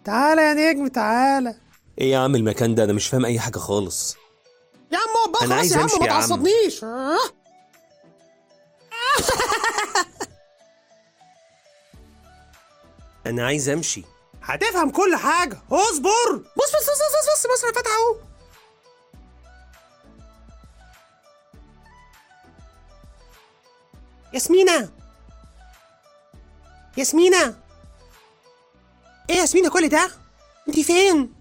تعالى يا نجم تعالى. ايه يا عم المكان ده؟ انا مش فاهم اي حاجه خالص. يا عم اقعد بقى أنا خلاص عايز يا عم، أمشي ما يا عم. تعصبنيش. انا عايز امشي. هتفهم كل حاجة، اصبر. بص انا فاتح اهو. ياسمينة ياسمينة، ايه ياسمينة كل ده؟ انتي فين؟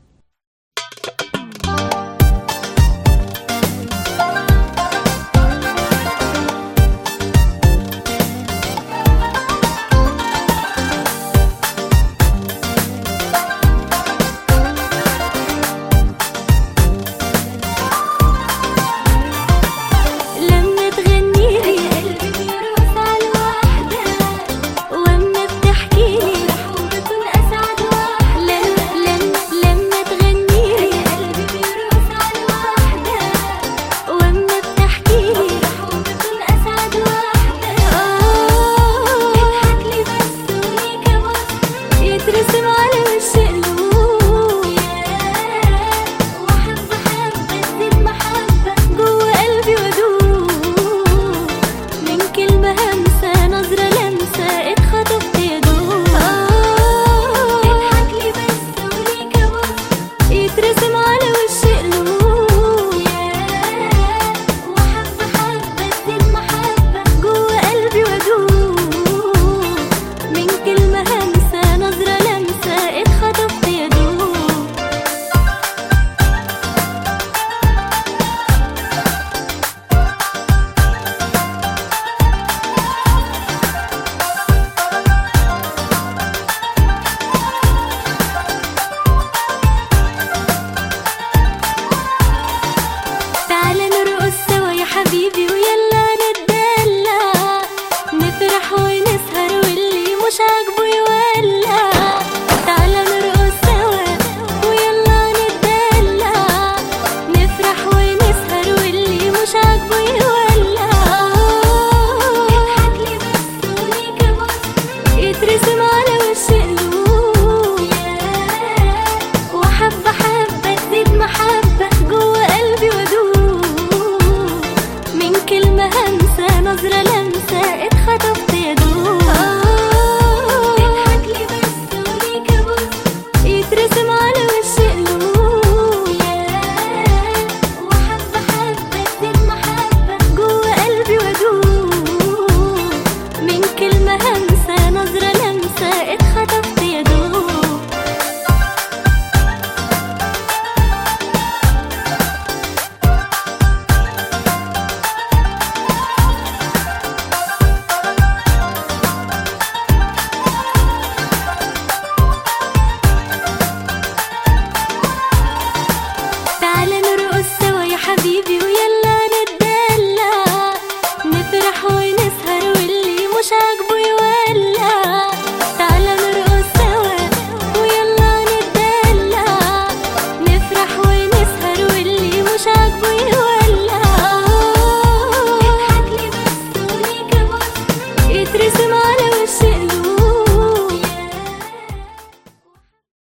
نظرة لمسة اتخطفت يا دوب. اضحك لي بس وليك ابوس يترسم على